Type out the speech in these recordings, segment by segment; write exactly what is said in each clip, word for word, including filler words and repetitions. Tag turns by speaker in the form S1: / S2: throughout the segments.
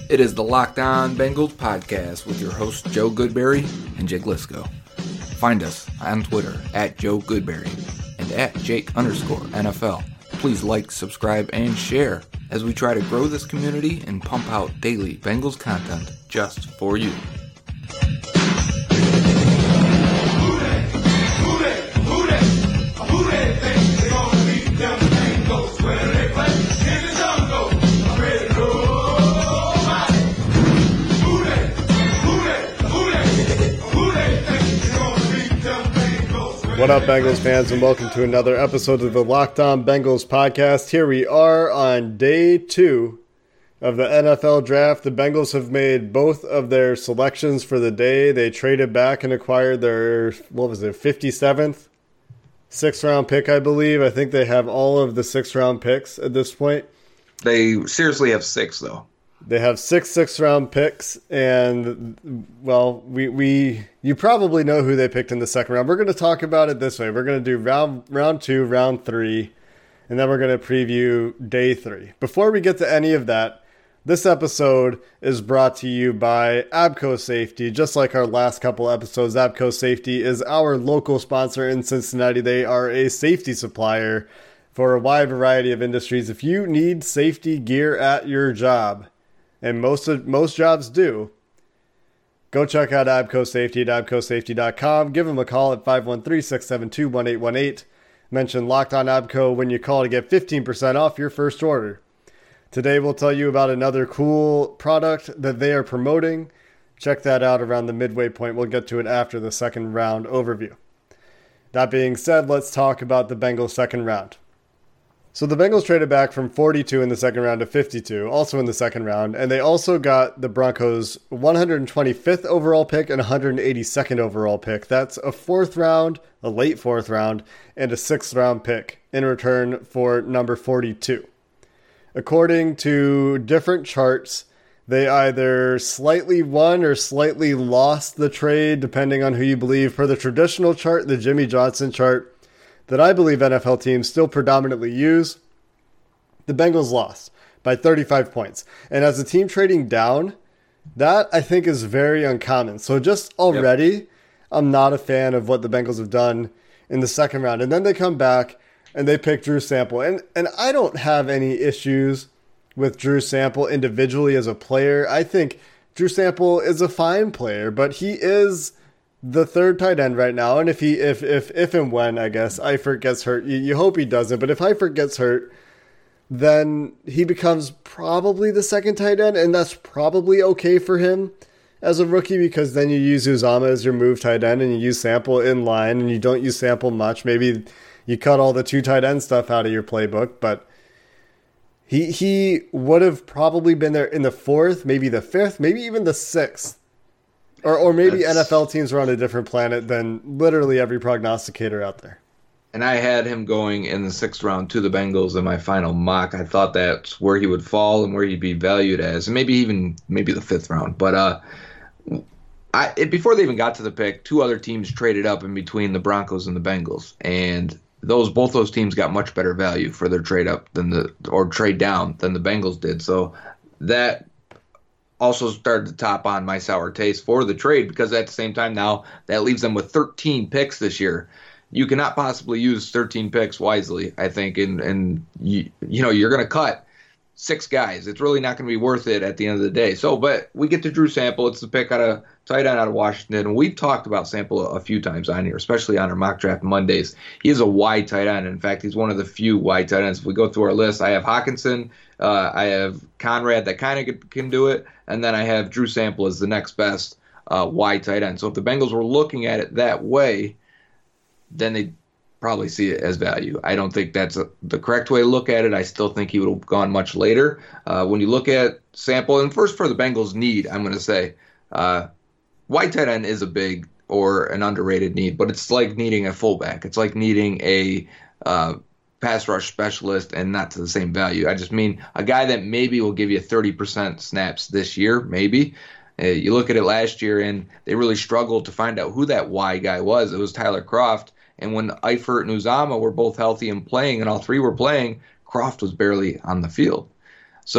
S1: It is the Locked On Bengals podcast with your hosts Joe Goodberry and Jake Lisco. Find us on Twitter at Joe Goodberry and at Jake underscore N F L. Please like, subscribe, and share as we try to grow this community and pump out daily Bengals content just for you.
S2: What up, Bengals fans, and welcome to another episode of the Locked On Bengals podcast. Here we are on day two of the N F L draft. The Bengals have made both of their selections for the day. They traded back and acquired their, what was it, fifty-seventh sixth round pick, I believe. I think they have all of the sixth round picks at this point.
S1: They seriously have six, though.
S2: They have six sixth-round picks, and, well, we we you probably know who they picked in the second round. We're going to talk about it this way. We're going to do round round two, round three, and then we're going to preview day three. Before we get to any of that, this episode is brought to you by Abco Safety. Just like our last couple episodes, Abco Safety is our local sponsor in Cincinnati. They are a safety supplier for a wide variety of industries. If you need safety gear at your job, and most of, most jobs do, go check out Abco Safety at abco safety dot com. Give them a call at five one three, six seven two, one eight one eight. Mention Locked On Abco when you call to get fifteen percent off your first order. Today we'll tell you about another cool product that they are promoting. Check that out around the midway point. We'll get to it after the second round overview. That being said, let's talk about the Bengals second round. So the Bengals traded back from forty-two in the second round to fifty-two, also in the second round, and they also got the Broncos' one hundred twenty-fifth overall pick and one hundred eighty-second overall pick. That's a fourth round, a late fourth round, and a sixth round pick in return for number forty-two. According to different charts, they either slightly won or slightly lost the trade, depending on who you believe. Per the traditional chart, the Jimmy Johnson chart, that I believe N F L teams still predominantly use, the Bengals lost by thirty-five points. And as a team trading down, that I think is very uncommon. So just already, yep. I'm not a fan of what the Bengals have done in the second round. And then they come back and they pick Drew Sample. And, and I don't have any issues with Drew Sample individually as a player. I think Drew Sample is a fine player, but he is the third tight end right now, and if he, if if if and when, I guess, Eifert gets hurt, you, you hope he doesn't, but if Eifert gets hurt, then he becomes probably the second tight end, and that's probably okay for him as a rookie, because then you use Uzomah as your move tight end, and you use Sample in line, and you don't use Sample much. Maybe you cut all the two tight end stuff out of your playbook, but he he would have probably been there in the fourth, maybe the fifth, maybe even the sixth. Or or maybe That's, N F L teams are on a different planet than literally every prognosticator out there.
S1: And I had him going in the sixth round to the Bengals in my final mock. I thought that's where he would fall and where he'd be valued as, and maybe even maybe the fifth round. But uh, I it, before they even got to the pick, two other teams traded up in between the Broncos and the Bengals, and those both those teams got much better value for their trade up than the or trade down than the Bengals did. So that also started to top on my sour taste for the trade, because at the same time now that leaves them with thirteen picks this year. You cannot possibly use thirteen picks wisely, I think, and and you, you know you're going to cut six guys. It's really not going to be worth it at the end of the day. So, but we get to Drew Sample. It's the pick out of tight end out of Washington, and we've talked about Sample a, a few times on here, especially on our mock draft Mondays. He is a wide tight end. In fact, he's one of the few wide tight ends. If we go through our list, I have Hawkinson, uh, I have Conrad that kind of can do it, and then I have Drew Sample as the next best uh, wide tight end. So if the Bengals were looking at it that way, then they probably see it as value. I don't think that's a, the correct way to look at it. I still think he would have gone much later. Uh, when you look at Sample, and first for the Bengals' need, I'm going to say, uh, wide tight end is a big or an underrated need, but it's like needing a fullback. It's like needing a uh, pass rush specialist, and not to the same value. I just mean a guy that maybe will give you thirty percent snaps this year, maybe. Uh, you look at it last year, and they really struggled to find out who that Y guy was. It was Tyler Kroft. And when Eifert and Uzomah were both healthy and playing, and all three were playing, Kroft was barely on the field. So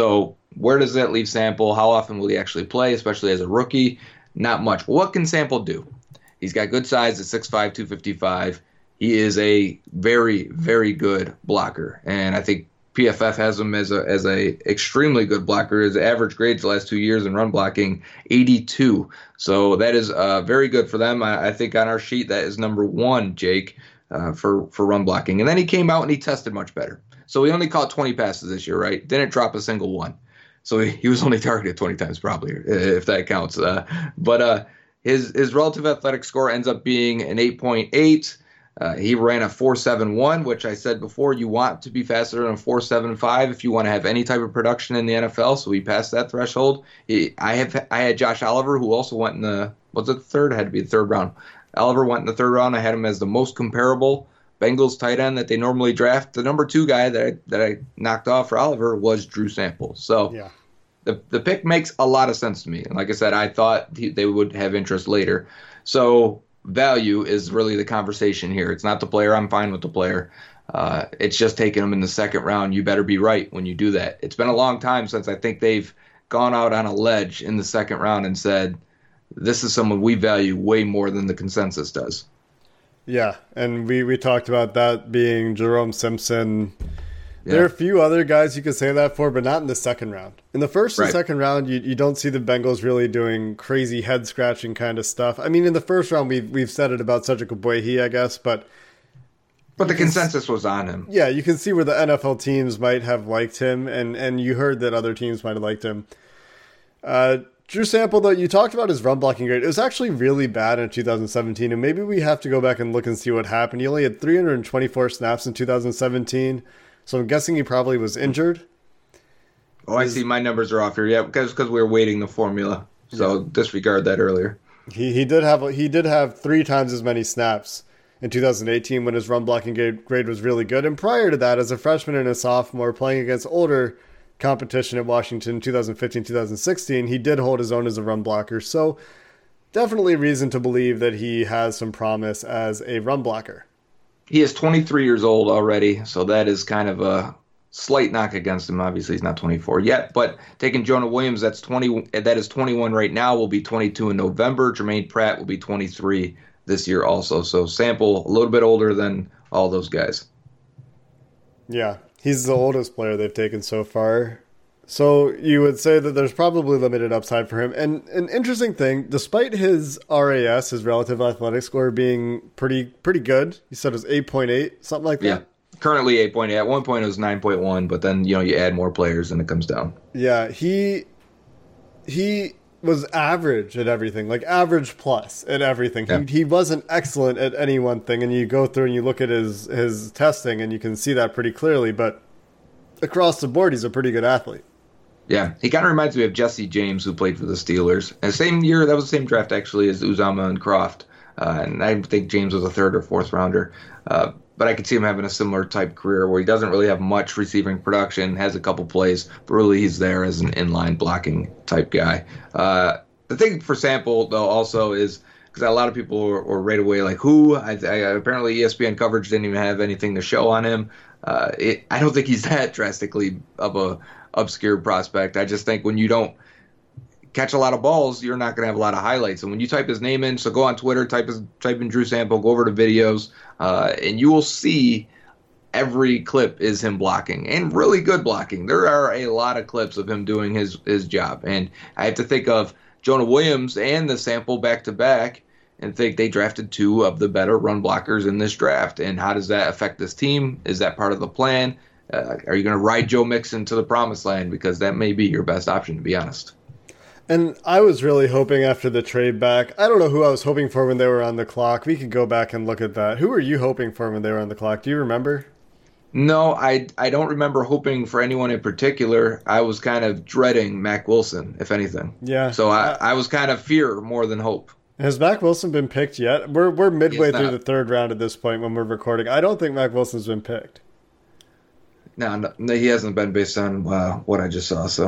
S1: Where does that leave Sample? How often will he actually play, especially as a rookie? Not much. But what can Sample do? He's got good size at six five, two fifty-five. He is a very, very good blocker. And I think P F F has him as a as a extremely good blocker. His average grades the last two years in run blocking, eighty-two. So that is uh, very good for them. I, I think on our sheet that is number one, Jake, uh, for, for run blocking. And then he came out and he tested much better. So he only caught twenty passes this year, right? Didn't drop a single one. So he, he was only targeted twenty times probably, if that counts. Uh, but uh, his his relative athletic score ends up being an eight point eight. Uh, he ran a four seven one, which I said before, you want to be faster than a four seven five if you want to have any type of production in the N F L. So he passed that threshold. He, I have I had Josh Oliver, who also went in the, was it the third? It had to be the third round. Oliver went in the third round. I had him as the most comparable Bengals tight end that they normally draft. The number two guy that I, that I knocked off for Oliver was Drew Sample. So yeah. the the pick makes a lot of sense to me. And like I said, I thought he, they would have interest later. So value is really the conversation here. It's not the player. I'm fine with the player. Uh, it's just taking him in the second round. You better be right when you do that. It's been a long time since I think they've gone out on a ledge in the second round and said, this is someone we value way more than the consensus does.
S2: Yeah, and we, we talked about that being Jerome Simpson. Yeah. There are a few other guys you could say that for, but not in the second round. In the first and right. second round, you, you don't see the Bengals really doing crazy head-scratching kind of stuff. I mean, in the first round, we've, we've said it about Cedric Ogbuehi, I guess, but...
S1: But the consensus was on him.
S2: Yeah, you can see where the N F L teams might have liked him, and, and you heard that other teams might have liked him. Uh, Drew Sample, though, you talked about his run blocking grade. It was actually really bad in two thousand seventeen, and maybe we have to go back and look and see what happened. He only had three hundred twenty-four snaps in two thousand seventeen, so I'm guessing he probably was injured.
S1: Oh, I see. My numbers are off here. Yeah, because because we were waiting the formula, so yeah. disregard that earlier.
S2: He he did have he did have three times as many snaps in two thousand eighteen when his run blocking grade, grade was really good, and prior to that, as a freshman and a sophomore playing against older competition at Washington twenty fifteen twenty sixteen, he did hold his own as a run blocker. So definitely reason to believe that he has some promise as a run blocker.
S1: He is twenty-three years old already, so that is kind of a slight knock against him. Obviously, he's not twenty-four yet, but taking Jonah Williams, that's twenty. That is twenty-one right now. Will be twenty-two in November. Jermaine Pratt will be twenty-three this year also. So Sample a little bit older than all those guys.
S2: Yeah, he's the oldest player they've taken so far. So you would say that there's probably limited upside for him. And an interesting thing, despite his R A S, his relative athletic score, being pretty pretty good, you said it was eight point eight, something like that?
S1: Yeah, currently eight point eight. At one point it was nine point one, but then, you know, you add more players and it comes down.
S2: Yeah, he he was average at everything, like average plus at everything. Yeah. He, he wasn't excellent at any one thing, and you go through and you look at his, his testing and you can see that pretty clearly, but across the board, he's a pretty good athlete.
S1: Yeah, he kind of reminds me of Jesse James, who played for the Steelers. And the same year, that was the same draft, actually, as Uzomah and Croft. Uh, and I think James was a third or fourth rounder. Uh, but I could see him having a similar type career where he doesn't really have much receiving production, has a couple plays, but really he's there as an inline blocking type guy. Uh, the thing for Sample, though, also is because a lot of people were, were right away like, who? I, I, apparently E S P N coverage didn't even have anything to show on him. Uh, it, I don't think he's that drastically of a obscure prospect. I just think when you don't catch a lot of balls, you're not going to have a lot of highlights. And when you type his name in, so go on Twitter, type his, type in Drew Sample, go over to videos, uh, and you will see every clip is him blocking, and really good blocking. There are a lot of clips of him doing his, his job. And I have to think of Jonah Williams and the Sample back-to-back and think they drafted two of the better run blockers in this draft. And how does that affect this team? Is that part of the plan? Uh, are you going to ride Joe Mixon to the promised land? Because that may be your best option, to be honest.
S2: And I was really hoping after the trade back, I don't know who I was hoping for when they were on the clock. We could go back and look at that. Who were you hoping for when they were on the clock? Do you remember?
S1: No, I, I don't remember hoping for anyone in particular. I was kind of dreading Mack Wilson, if anything.
S2: Yeah.
S1: So I, I was kind of fear more than hope.
S2: Has Mack Wilson been picked yet? We're we're midway through the third round at this point when we're recording. I don't think Mack Wilson's been picked.
S1: No, no, no, he hasn't been based on uh, what I just saw. So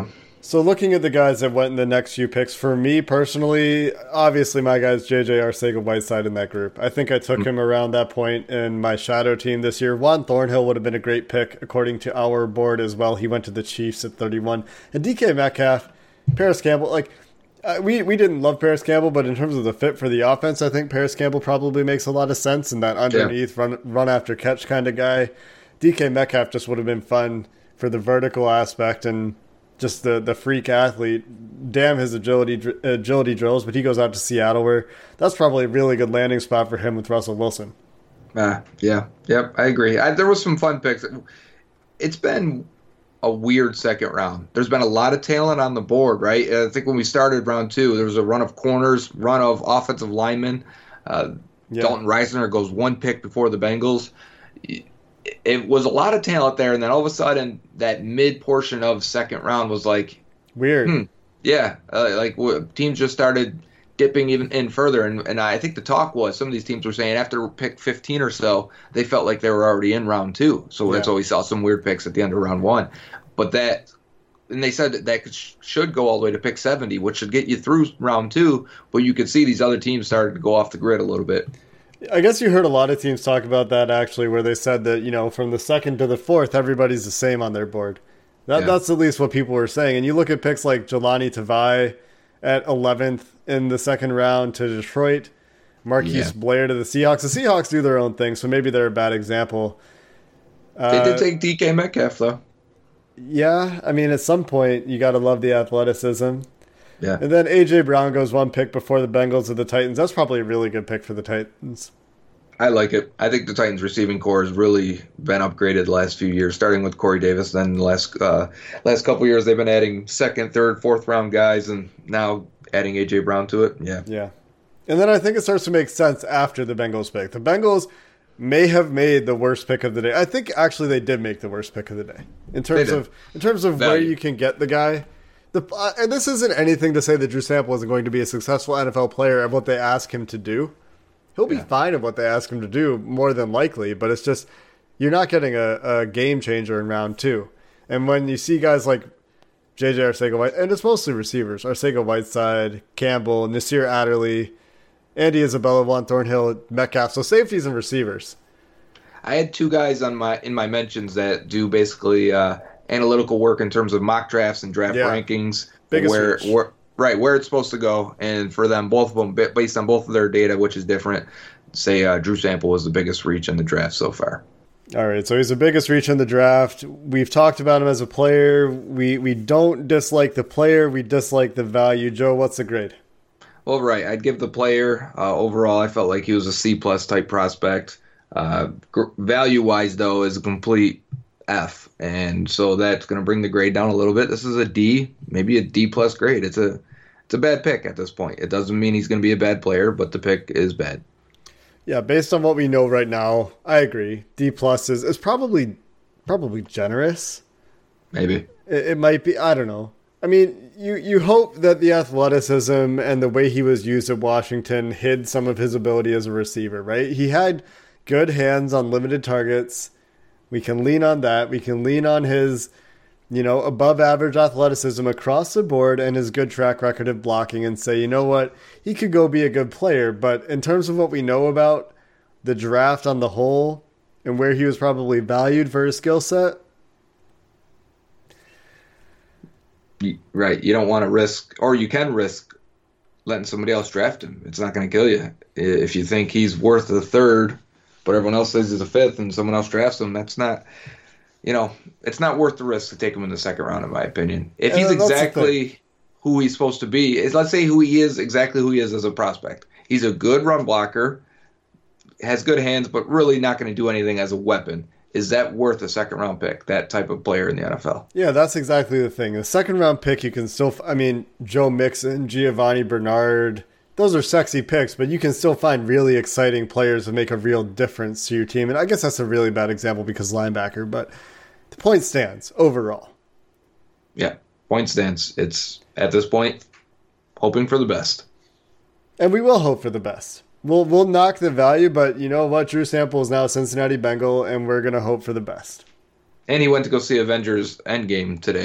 S2: So looking at the guys that went in the next few picks, for me personally, obviously my guy's J J Arcega-Whiteside in that group. I think I took mm-hmm. him around that point in my shadow team this year. Juan Thornhill would have been a great pick according to our board as well. He went to the Chiefs at thirty-one. And D K Metcalf, Paris Campbell, like uh, we, we didn't love Paris Campbell, but in terms of the fit for the offense, I think Paris Campbell probably makes a lot of sense in that underneath yeah. run, run after catch kind of guy. D K Metcalf just would have been fun for the vertical aspect and just the, the freak athlete. Damn his agility agility drills, but he goes out to Seattle where that's probably a really good landing spot for him with Russell Wilson.
S1: Uh, yeah, yep, I agree. I, there was some fun picks. It's been a weird second round. There's been a lot of talent on the board, right? I think when we started round two, there was a run of corners, run of offensive linemen. Uh, yeah. Dalton Reisner goes one pick before the Bengals. It was a lot of talent there, and then all of a sudden, that mid portion of second round was like
S2: weird.
S1: Hmm, yeah, uh, like w- teams just started dipping even in further, and, and I think the talk was some of these teams were saying after pick fifteen or so, they felt like they were already in round two. So yeah. that's why we saw some weird picks at the end of round one. But that, and they said that that could, should go all the way to pick seventy, which should get you through round two. But you could see these other teams started to go off the grid a little bit.
S2: I guess you heard a lot of teams talk about that, actually, where they said that, you know, from the second to the fourth, everybody's the same on their board. That, yeah. That's at least what people were saying. And you look at picks like Jelani Tavai at eleventh in the second round to Detroit, Marquise yeah. Blair to the Seahawks. The Seahawks do their own thing, so maybe they're a bad example.
S1: They uh, did take D K Metcalf, though.
S2: Yeah, I mean, at some point, you got to love the athleticism.
S1: Yeah.
S2: And then A J. Brown goes one pick before the Bengals of the Titans. That's probably a really good pick for the Titans.
S1: I like it. I think the Titans receiving core has really been upgraded the last few years, starting with Corey Davis. Then the last uh, last couple years, they've been adding second, third, fourth round guys, and now adding A J. Brown to it. Yeah.
S2: Yeah. And then I think it starts to make sense after the Bengals pick. The Bengals may have made the worst pick of the day. I think actually they did make the worst pick of the day in terms of in terms of Value. Where you can get the guy. The, uh, and this isn't anything to say that Drew Sample isn't going to be a successful N F L player at what they ask him to do. He'll be yeah. fine at what they ask him to do, more than likely, but it's just you're not getting a, a game changer in round two. And when you see guys like J J Arcega-White, and it's mostly receivers, Arcega-Whiteside, Campbell, Nasir Adderley, Andy Isabella, Juan Thornhill, Metcalf, so safeties and receivers.
S1: I had two guys on my in my mentions that do basically uh, analytical work in terms of mock drafts and draft yeah. rankings,
S2: Biggest
S1: where, where right where it's supposed to go, and for them, both of them based on both of their data, which is different. Say uh, Drew Sample was the biggest reach in the draft so far.
S2: All right, so he's the biggest reach in the draft. We've talked about him as a player. We we don't dislike the player. We dislike the value. Joe, what's the grade?
S1: Well, right, I'd give the player uh, overall. I felt like he was a C plus type prospect. Uh, gr- value wise, though, is a complete F, and so that's going to bring the grade down a little bit. This is a D, maybe a D plus grade. It's a it's a bad pick at this point. It doesn't mean he's going to be a bad player, but the pick is bad.
S2: Yeah, based on what we know right now, I agree. D plus is, is probably probably generous.
S1: Maybe
S2: it, it might be. I don't know. I mean, you you hope that the athleticism and the way he was used at Washington hid some of his ability as a receiver, right? He had good hands on limited targets. We can lean on that. We can lean on his, you know, above average athleticism across the board and his good track record of blocking and say, you know what, he could go be a good player. But in terms of what we know about the draft on the whole and where he was probably valued for his skill set.
S1: Right. You don't want to risk, or you can risk letting somebody else draft him. It's not going to kill you. If you think he's worth a third, but everyone else says he's a fifth and someone else drafts him, that's not, you know, it's not worth the risk to take him in the second round, in my opinion. If he's exactly who he's supposed to be, is let's say who he is, exactly who he is as a prospect. He's a good run blocker, has good hands, but really not going to do anything as a weapon. Is that worth a second round pick, that type of player in the N F L?
S2: Yeah, that's exactly the thing. The second round pick, you can still, I mean, Joe Mixon, Giovanni Bernard, those are sexy picks, but you can still find really exciting players that make a real difference to your team. And I guess that's a really bad example because linebacker, but the point stands overall.
S1: Yeah, point stands. It's, at this point, hoping for the best.
S2: And we will hope for the best. We'll we'll knock the value, but you know what? Drew Sample is now a Cincinnati Bengal, and we're going to hope for the best.
S1: And he went to go see Avengers Endgame today.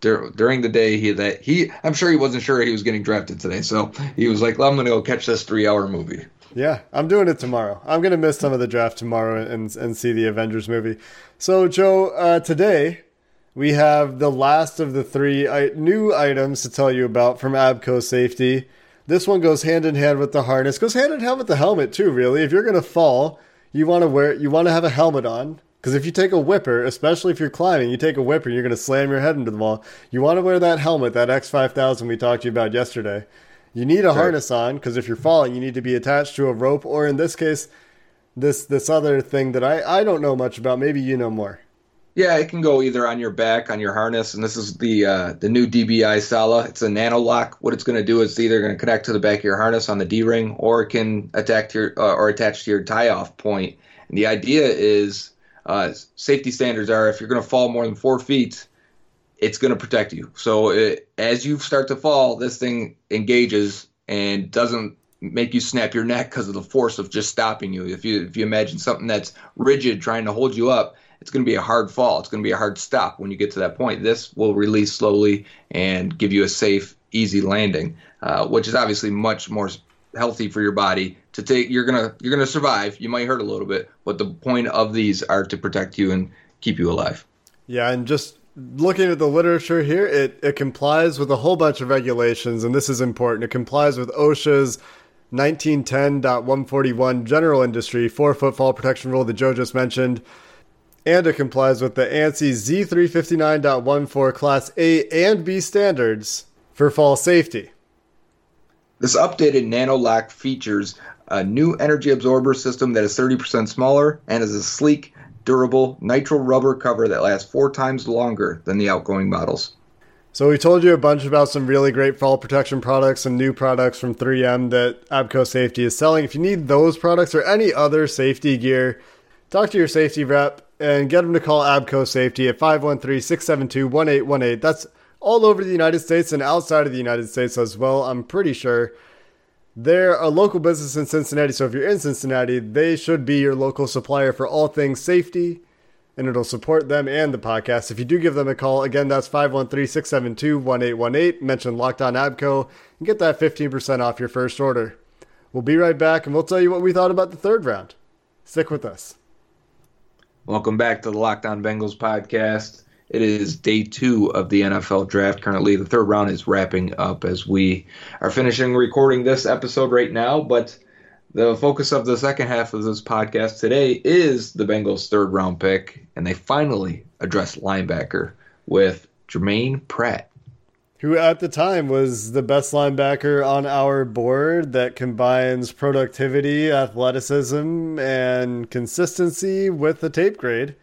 S1: dur- during the day, he that he I'm sure he wasn't sure he was getting drafted today, so he was like, well, I'm going to go catch this three hour movie.
S2: Yeah, I'm doing it tomorrow. I'm going to miss some of the draft tomorrow and and see the Avengers movie. So, Joe, uh, today we have the last of the three I- new items to tell you about from Abco Safety. This one goes hand in hand with the harness. Goes hand in hand with the helmet too, really. If you're going to fall, you want to wear you want to have a helmet on. Because if you take a whipper, especially if you're climbing, you take a whipper, you're going to slam your head into the wall. You want to wear that helmet, that X five thousand we talked to you about yesterday. You need a
S1: sure.
S2: harness on, because if you're falling, you need to be attached to a rope, or in this case, this this other thing that I, I don't know much about. Maybe you know more.
S1: Yeah, it can go either on your back, on your harness, and this is the uh, the new D B I Sala. It's a nano lock. What it's going to do is it's either going to connect to the back of your harness on the D-ring, or it can attack to your uh, or attach to your tie-off point. And the idea is, uh, safety standards are if you're going to fall more than four feet, it's going to protect you. So it, as you start to fall, this thing engages and doesn't make you snap your neck because of the force of just stopping you. If you if you imagine something that's rigid trying to hold you up, it's going to be a hard fall. It's going to be a hard stop when you get to that point. This will release slowly and give you a safe, easy landing, uh, which is obviously much more healthy for your body to take. You're gonna you're gonna survive. You might hurt a little bit, but the point of these are to protect you and keep you alive.
S2: Yeah, and just looking at the literature here, it, it complies with a whole bunch of regulations, and this is important. It complies with OSHA's nineteen ten point one forty-one general industry four-foot fall protection rule that Joe just mentioned, and it complies with the ANSI Z three fifty-nine point fourteen Class A and B standards for fall safety.
S1: This updated nano lock features a new energy absorber system that is thirty percent smaller and is a sleek, durable nitrile rubber cover that lasts four times longer than the outgoing models.
S2: So we told you a bunch about some really great fall protection products and new products from three M that Abco Safety is selling. If you need those products or any other safety gear, talk to your safety rep and get them to call Abco Safety at five one three, six seven two, one eight one eight. That's all over the United States and outside of the United States as well, I'm pretty sure. They're a local business in Cincinnati, so if you're in Cincinnati, they should be your local supplier for all things safety, and it'll support them and the podcast. If you do give them a call, again, that's five one three, six seven two, one eight one eight. Mention Locked On Abco and get that fifteen percent off your first order. We'll be right back, and we'll tell you what we thought about the third round. Stick with us.
S1: Welcome back to the Locked On Bengals podcast. It is day two of the N F L draft. Currently, the third round is wrapping up as we are finishing recording this episode right now. But the focus of the second half of this podcast today is the Bengals' third round pick, and they finally addressed linebacker with Jermaine Pratt,
S2: who at the time was the best linebacker on our board that combines productivity, athleticism, and consistency with the tape grade.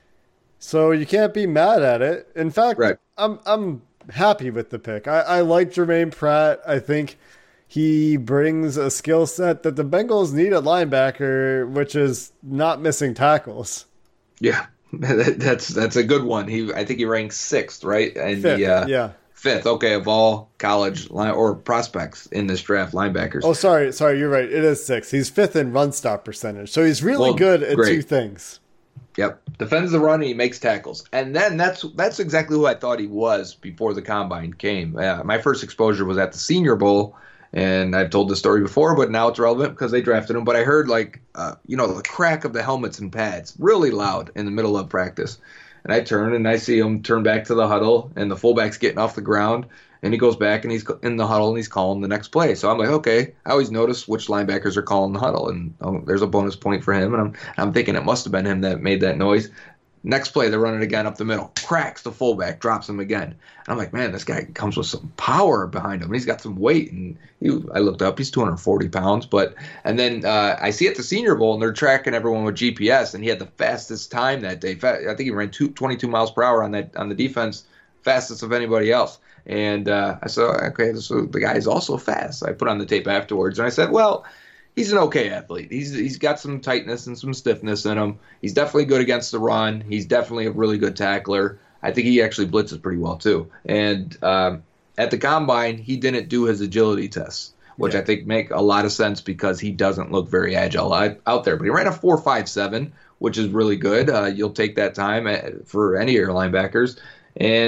S2: So you can't be mad at it. In fact, right. I'm I'm happy with the pick. I, I like Jermaine Pratt. I think he brings a skill set that the Bengals need at linebacker, which is not missing tackles.
S1: Yeah, that's that's a good one. He I think he ranks sixth, right? And
S2: Fifth,
S1: the, uh,
S2: yeah.
S1: Fifth, okay, of all college line or prospects in this draft, linebackers.
S2: Oh, sorry, sorry, you're right. It is sixth. He's fifth in run stop percentage, so he's really
S1: well,
S2: good at
S1: great.
S2: two things.
S1: Yep, defends the run and he makes tackles, and then that's that's exactly who I thought he was before the combine came. Uh, my first exposure was at the Senior Bowl, and I've told this story before, but now it's relevant because they drafted him. But I heard like uh, you know the crack of the helmets and pads really loud in the middle of practice, and I turn and I see him turn back to the huddle, and the fullback's getting off the ground. And he goes back and he's in the huddle and he's calling the next play. So I'm like, okay, I always notice which linebackers are calling the huddle, and oh, there's a bonus point for him. And I'm I'm thinking it must have been him that made that noise. Next play, they're running again up the middle, cracks the fullback, drops him again. And I'm like, man, this guy comes with some power behind him. And he's got some weight. And he, I looked up, he's two hundred forty pounds. But and then uh, I see at the Senior Bowl, and they're tracking everyone with G P S, and he had the fastest time that day. I think he ran two, twenty-two miles per hour on that on the defense, fastest of anybody else. And uh, I said, okay, so the guy is also fast. I put on the tape afterwards, and I said, well, he's an okay athlete. He's He's got some tightness and some stiffness in him. He's definitely good against the run. He's definitely a really good tackler. I think he actually blitzes pretty well, too. And um, at the Combine, he didn't do his agility tests, which yeah. I think make a lot of sense because he doesn't look very agile out there. But he ran a four five seven, which is really good. Uh, you'll take that time for any of your linebackers. And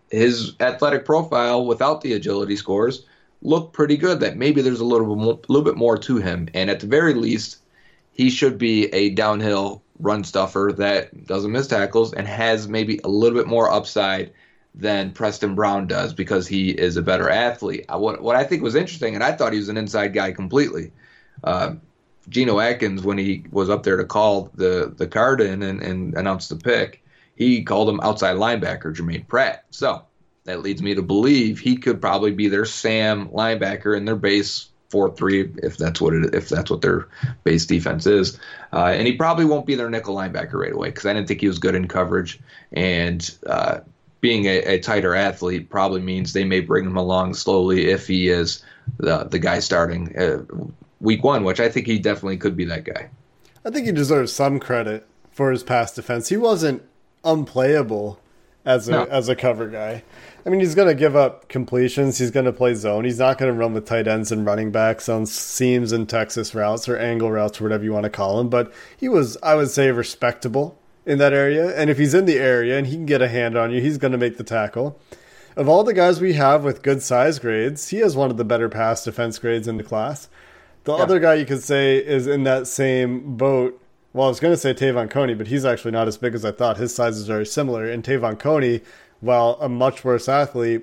S1: his athletic profile without the agility scores looked pretty good. That maybe there's a little bit more, little bit more to him, and at the very least, he should be a downhill run stuffer that doesn't miss tackles and has maybe a little bit more upside than Preston Brown does because he is a better athlete. What what I think was interesting, and I thought he was an inside guy completely. Uh, Geno Atkins, when he was up there to call the the card in and, and announce the pick, he called him outside linebacker Jermaine Pratt. So that leads me to believe he could probably be their Sam linebacker in their base four three, if that's what it if that's what their base defense is. Uh, and he probably won't be their nickel linebacker right away because I didn't think he was good in coverage. And uh, being a, a tighter athlete probably means they may bring him along slowly if he is the the guy starting uh, week one, which I think he definitely could be that guy.
S2: I think he deserves some credit for his pass defense. He wasn't unplayable as a no. as a cover guy. I mean, he's going to give up completions. He's going to play zone. He's not going to run with tight ends and running backs on seams and Texas routes or angle routes or whatever you want to call them. But he was, I would say, respectable in that area. And if he's in the area and he can get a hand on you, he's going to make the tackle. Of all the guys we have with good size grades, he has one of the better pass defense grades in the class. The yeah. other guy you could say is in that same boat. Well, I was going to say Tavon Coney, but he's actually not as big as I thought. His size is very similar. And Tavon Coney, while a much worse athlete,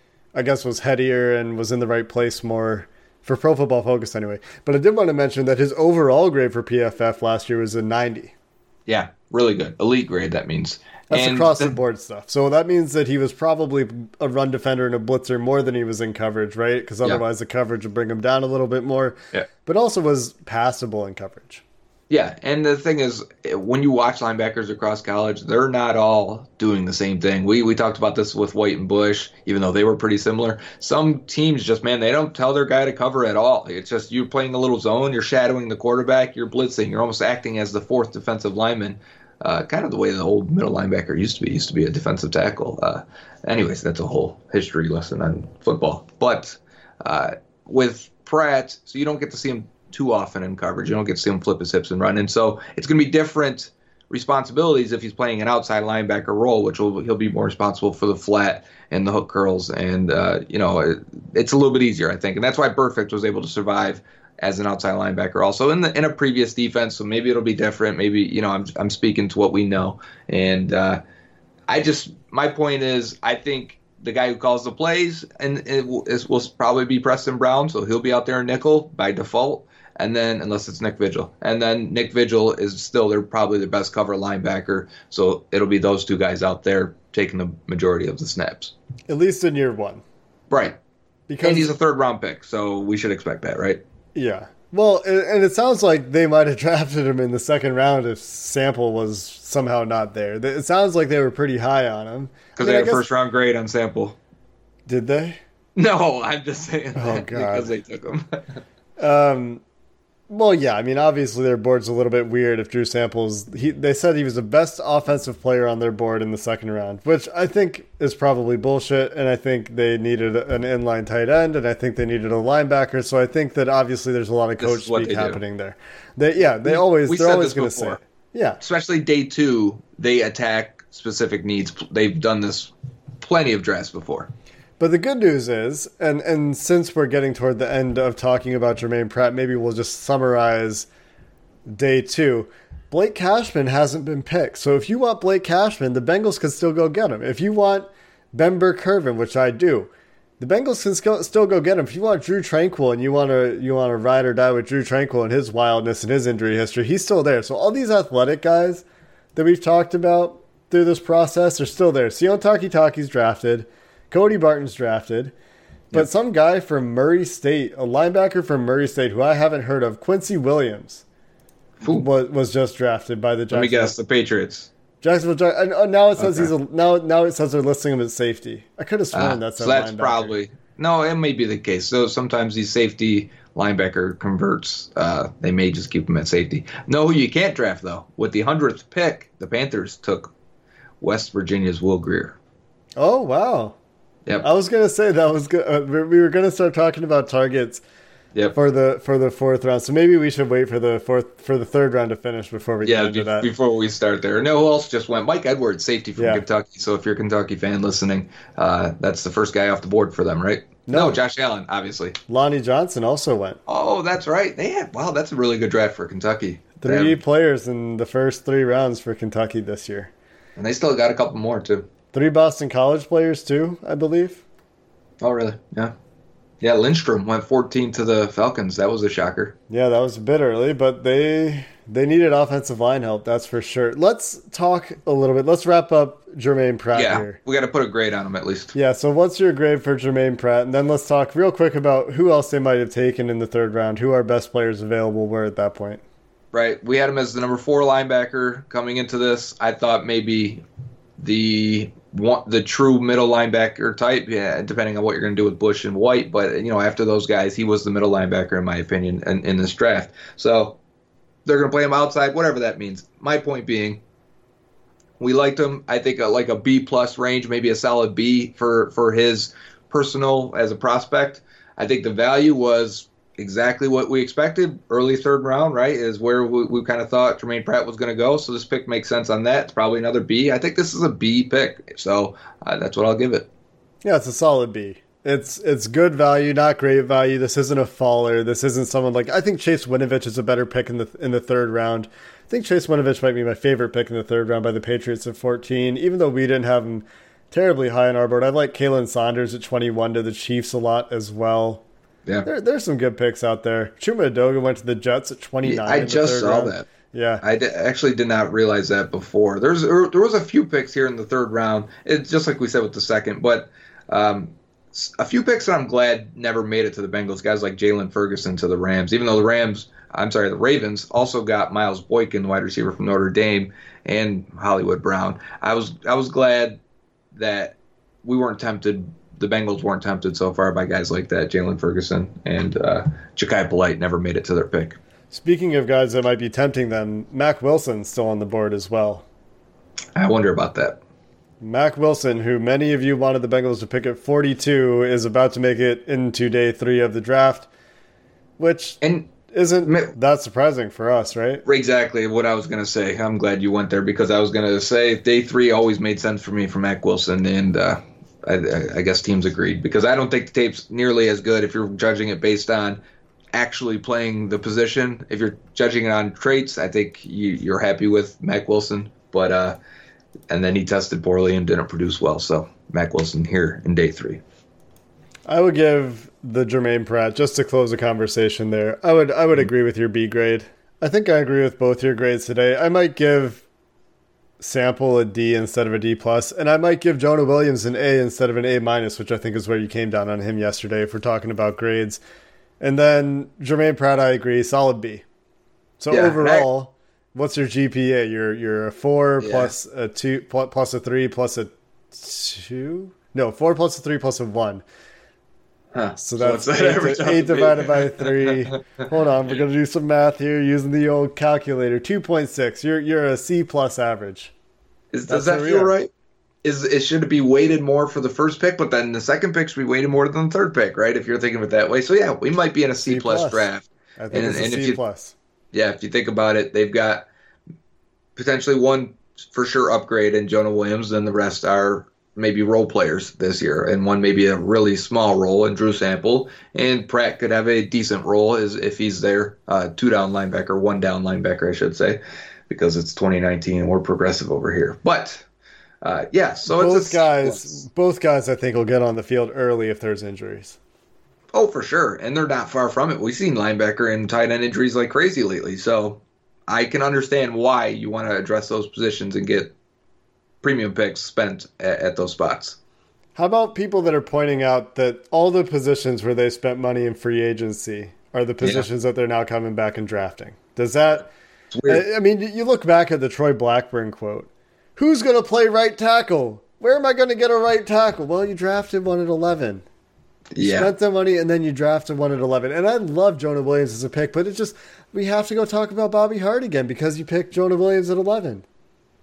S2: I guess was headier and was in the right place more for Pro Football Focus anyway. But I did want to mention that his overall grade for P F F last year was a ninety.
S1: Yeah, really good. Elite grade, that means.
S2: That's
S1: and
S2: across
S1: the,
S2: the board stuff. So that means that he was probably a run defender and a blitzer more than he was in coverage, right? Because otherwise yeah. the coverage would bring him down a little bit more.
S1: Yeah.
S2: But also was passable in coverage.
S1: Yeah, and the thing is, when you watch linebackers across college, they're not all doing the same thing. We we talked about this with White and Bush, even though they were pretty similar. Some teams just, man, they don't tell their guy to cover at all. It's just you're playing a little zone, you're shadowing the quarterback, you're blitzing, you're almost acting as the fourth defensive lineman, uh, kind of the way the old middle linebacker used to be. Used to be a defensive tackle. Uh, anyways, that's a whole history lesson on football. But uh, with Pratt, so you don't get to see him too often in coverage. You don't get to see him flip his hips and run. And so it's going to be different responsibilities if he's playing an outside linebacker role, which will, he'll be more responsible for the flat and the hook curls. And, uh, you know, it, it's a little bit easier, I think. And that's why Burfict was able to survive as an outside linebacker also in the in a previous defense. So maybe it'll be different. Maybe, you know, I'm I'm speaking to what we know. And uh, I just, my point is, I think the guy who calls the plays and it will, it will probably be Preston Brown. So he'll be out there in nickel by default. And then, unless it's Nick Vigil. And then Nick Vigil is still they're probably the best cover linebacker. So it'll be those two guys out there taking the majority of the snaps.
S2: At least in year one.
S1: Right.
S2: Because
S1: and he's a third round pick, so we should expect that, right?
S2: Yeah. Well, and it sounds like they might have drafted him in the second round if Sample was somehow not there. It sounds like they were pretty high on him.
S1: Because they had a first round grade on Sample.
S2: Did they?
S1: No, I'm just saying
S2: oh,
S1: that
S2: God.
S1: because they took him.
S2: um... Well, yeah, I mean, obviously their board's a little bit weird if Drew Samples... He, they said he was the best offensive player on their board in the second round, which I think is probably bullshit, and I think they needed an inline tight end, and I think they needed a linebacker, so I think that obviously there's a lot of coach speak happening there. They, yeah, they
S1: we,
S2: always,
S1: we
S2: they're always going to say it. Yeah.
S1: Especially day two, they attack specific needs. They've done this plenty of drafts before.
S2: But the good news is, and, and since we're getting toward the end of talking about Jermaine Pratt, maybe we'll just summarize day two. Blake Cashman hasn't been picked. So if you want Blake Cashman, the Bengals can still go get him. If you want Ben Burke-Kirven, which I do, the Bengals can still go get him. If you want Drew Tranquill and you want to you want to ride or die with Drew Tranquill and his wildness and his injury history, he's still there. So all these athletic guys that we've talked about through this process are still there. Sion Takitaki's drafted. Cody Barton's drafted, but yep. some guy from Murray State, a linebacker from Murray State who I haven't heard of, Quincy Williams, was, was just drafted by the Jacksonville.
S1: Let me guess, the Patriots.
S2: Jacksonville. And now it says okay. he's a, now now it says they're listing him as safety. I could have sworn uh, that's
S1: so
S2: a
S1: that's
S2: linebacker.
S1: Probably no. It may be the case. So sometimes these safety linebacker converts. Uh, they may just keep him at safety. No, who you can't draft though. With the hundredth pick, the Panthers took West Virginia's Will Grier.
S2: Oh wow.
S1: Yep.
S2: I was going to say that was good. Uh, we were going to start talking about targets
S1: Yep.
S2: for the for the fourth round. So maybe we should wait for the fourth for the third round to finish before we
S1: Yeah,
S2: get into
S1: be-
S2: that.
S1: before we start there. No, who else just went? Mike Edwards, safety from
S2: Yeah.
S1: Kentucky. So if you're a Kentucky fan listening, uh, that's the first guy off the board for them, right?
S2: No.
S1: No, Josh Allen, obviously.
S2: Lonnie Johnson also went.
S1: Oh, that's right. They had wow, that's a really good draft for Kentucky.
S2: Three
S1: They-
S2: players in the first three rounds for Kentucky this year.
S1: and they still got a couple more too.
S2: Three Boston College players too, I believe.
S1: Oh, really? Yeah. Yeah, Lindstrom went fourteen to the Falcons. That was a shocker.
S2: Yeah, that was a bit early, but they they needed offensive line help, that's for sure. Let's talk a little bit. Let's wrap up Jermaine Pratt
S1: Yeah,
S2: here.
S1: we got to put a grade on him at least.
S2: Yeah, so what's your grade for Jermaine Pratt? And then let's talk real quick about who else they might have taken in the third round, who our best players available were at that point.
S1: Right. We had him as the number four linebacker coming into this. I thought maybe the one, the true middle linebacker type, yeah, depending on what you're going to do with Bush and White. But, you know, after those guys, he was the middle linebacker, in my opinion, in, in this draft. So they're going to play him outside, whatever that means. My point being, we liked him. I think a, like a B plus range, maybe a solid B for, for his personal as a prospect. I think the value was exactly what we expected. Early third round, right, is where we, we kind of thought Jermaine Pratt was going to go. So this pick makes sense on that. It's probably another B. I think this is a B pick. So uh, that's what I'll give it.
S2: Yeah, it's a solid B. It's it's good value, not great value. This isn't a faller. This isn't someone like I think Chase Winovich is a better pick in the in the third round. I think Chase Winovich might be my favorite pick in the third round by the Patriots at fourteen. Even though we didn't have him terribly high on our board, I like Kalen Saunders at twenty-one to the Chiefs a lot as well.
S1: Yeah,
S2: There, there's some good picks out there. Chuma Edoga went to the Jets at twenty-nine.
S1: I
S2: in the
S1: just
S2: third
S1: saw
S2: round.
S1: that.
S2: Yeah,
S1: I d- actually did not realize that before. There's there was a few picks here in the third round. It's just like we said with the second, but um, a few picks that I'm glad never made it to the Bengals. Guys like Jalen Ferguson to the Rams, even though the Rams, I'm sorry, the Ravens also got Miles Boykin, wide receiver from Notre Dame, and Hollywood Brown. I was I was glad that we weren't tempted. The Bengals weren't tempted so far by guys like that. Jalen Ferguson and uh, Ja'Kai Polite never made it to their pick.
S2: speaking of guys that might be tempting them, Mac Wilson's still on the board as well.
S1: I wonder about that.
S2: Mac Wilson, who many of you wanted the Bengals to pick at forty-two, is about to make it into day three of the draft, which
S1: And
S2: isn't that surprising for us, right?
S1: exactly what I was going to say. I'm glad you went there because I was going to say day three always made sense for me for Mac Wilson, and uh, I, I guess teams agreed because I don't think the tape's nearly as good if you're judging it based on actually playing the position. If you're judging it on traits, I think you, you're happy with Mac Wilson, but uh, and then he tested poorly and didn't produce well. So Mac Wilson here in day three.
S2: I would give the Jermaine Pratt, just to close the conversation there, I would I would agree with your B grade. I think I agree with both your grades today. I might give Sample a D instead of a D plus, and I might give Jonah Williams an A instead of an A minus, which I think is where you came down on him yesterday if we're talking about grades. And then Jermaine Pratt, I agree, solid B. So
S1: Yeah,
S2: overall, what's your G P A? You're you're a four
S1: Yeah.
S2: plus a two pl- plus a three plus a two? No, four plus a three plus a one.
S1: Huh.
S2: So that's
S1: what's that
S2: eight,
S1: average
S2: di-
S1: out
S2: eight
S1: to be?
S2: divided by three. Hold on, we're gonna do some math here using the old calculator. Two point six. You're you're a C plus average.
S1: Is,
S2: That's
S1: does that
S2: where we
S1: feel
S2: are.
S1: right? Is it should it be weighted more for the first pick, but then the second pick should be weighted more than the third pick, right? If you're thinking of it that way. So yeah, we might be in a C,
S2: C
S1: plus
S2: plus.
S1: draft.
S2: I think
S1: And-
S2: it's a
S1: and if
S2: C
S1: you-
S2: plus.
S1: Yeah, if you think about it, they've got potentially one for sure upgrade in Jonah Williams, then the rest are maybe role players this year, and one maybe a really small role in Drew Sample, and Pratt could have a decent role as if he's there, uh, two down linebacker, one down linebacker, I should say, because it's twenty nineteen and we're progressive over here. But uh, yeah, so
S2: Both
S1: it's a C
S2: guys,
S1: plus.
S2: both guys, I think will get on the field early if there's injuries.
S1: Oh, for sure, and they're not far from it. We've seen linebacker and tight end injuries like crazy lately, so I can understand why you want to address those positions and get premium picks spent at, at those spots.
S2: How about people that are pointing out that all the positions where they spent money in free agency are the positions that they're now coming back and drafting? Does that?
S1: It's weird.
S2: I, I mean, you look back at the Troy Blackburn quote. Who's going to play right tackle? Where am I going to get a right tackle? Well, you drafted one at eleven. You
S1: yeah,
S2: spent the money and then you drafted one at eleven. And I love Jonah Williams as a pick, but it's just we have to go talk about Bobby Hart again because you picked Jonah Williams at eleven.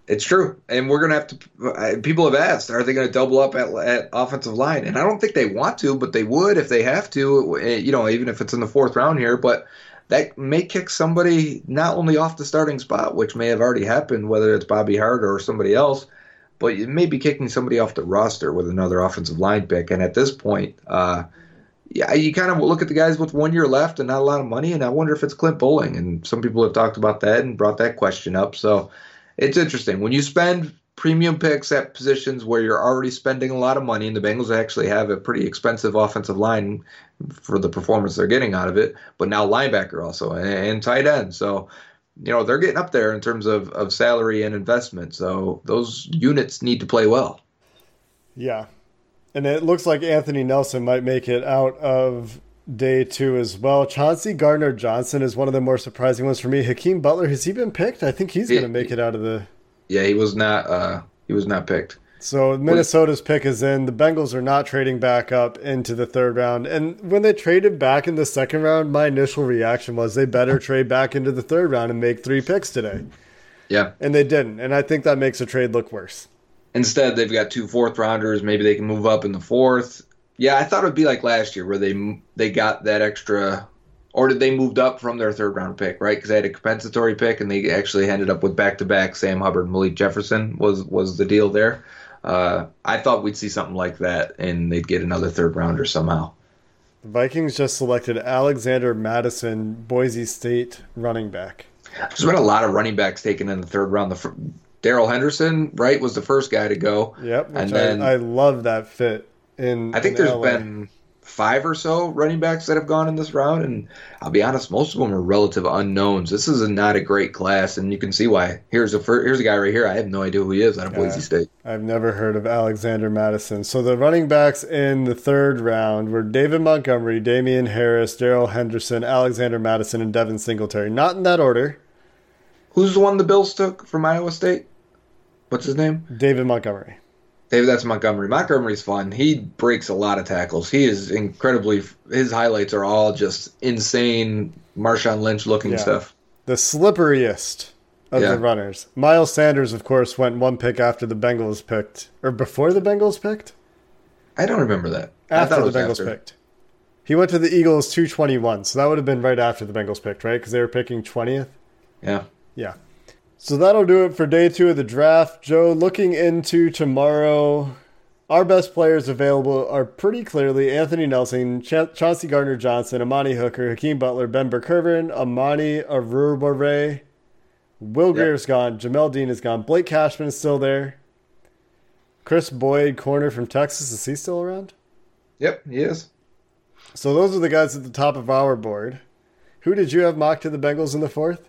S1: It's true, and we're gonna have to. People have asked, are they going to double up at, at offensive line? And I don't think they want to, but they would if they have to. You know, even if it's in the fourth round here, but that may kick somebody not only off the starting spot, which may have already happened, whether it's Bobby Hart or somebody else, but it may be kicking somebody off the roster with another offensive line pick. And at this point, uh, yeah, you kind of look at the guys with one year left and not a lot of money, and I wonder if it's Clint Bowling. And some people have talked about that and brought that question up. So it's interesting. When you spend premium picks at positions where you're already spending a lot of money, and the Bengals actually have a pretty expensive offensive line for the performance they're getting out of it, but now linebacker also and, and tight end. So, you know, they're getting up there in terms of, of salary and investment. So those units need to play well.
S2: Yeah. And it looks like Anthony Nelson might make it out of day two as well. Chauncey Gardner-Johnson is one of the more surprising ones for me. Hakeem Butler, has he been picked? I think he's going to make it out of the...
S1: Yeah, he was not uh, he was not picked.
S2: So Minnesota's pick is in. The Bengals are not trading back up into the third round. And when they traded back in the second round, my initial reaction was they better trade back into the third round and make three picks today.
S1: Yeah.
S2: And they didn't. And I think that makes a trade look worse.
S1: Instead, they've got two fourth rounders. Maybe they can move up in the fourth. Yeah, I thought it would be like last year where they they got that extra, or did they moved up from their third round pick, right? Because they had a compensatory pick, and they actually ended up with back to back Sam Hubbard and Malik Jefferson was was the deal there. Uh, I thought we'd see something like that, and they'd get another third rounder somehow.
S2: The Vikings just selected Alexander Madison, Boise State running back.
S1: There's been a lot of running backs taken in the third round. The Darrell Henderson, right, was the first guy to go.
S2: Yep, which
S1: and then
S2: I, I love that fit. In
S1: I think
S2: in
S1: there's
S2: L A.
S1: been five or so running backs that have gone in this round, and I'll be honest, most of them are relative unknowns. This is a, not a great class, and you can see why. Here's a here's a guy right here. I have no idea who he is out of Boise
S2: Yeah,
S1: State.
S2: I've never heard of Alexander Madison. So the running backs in the third round were David Montgomery, Damian Harris, Darrell Henderson, Alexander Madison, and Devin Singletary. Not in that order.
S1: Who's the one the Bills took from Iowa State? What's his name?
S2: David Montgomery.
S1: David, that's Montgomery. Montgomery's fun. He breaks a lot of tackles. He is incredibly. His highlights are all just insane, Marshawn Lynch looking
S2: Yeah.
S1: stuff.
S2: The slipperiest of
S1: Yeah.
S2: the runners. Miles Sanders, of course, went one pick after the Bengals picked. Or before the Bengals picked?
S1: I don't remember that. I
S2: After
S1: thought
S2: the
S1: it was
S2: Bengals
S1: after.
S2: picked. He went to the Eagles two twenty-one, so that would have been right after the Bengals picked, right? Because they were picking twentieth.
S1: Yeah.
S2: Yeah. So that'll do it for day two of the draft. Joe, looking into tomorrow, our best players available are pretty clearly Anthony Nelson, Ch- Chauncey Gardner-Johnson, Amani Hooker, Hakeem Butler, Ben Burkervin, Amani Arubare. Will
S1: Yep.
S2: Greer's gone. Jamel Dean is gone. Blake Cashman is still there. Chris Boyd, corner from Texas, is he still around?
S1: Yep, he is.
S2: So those are the guys at the top of our board. Who did you have mocked to the Bengals in the fourth?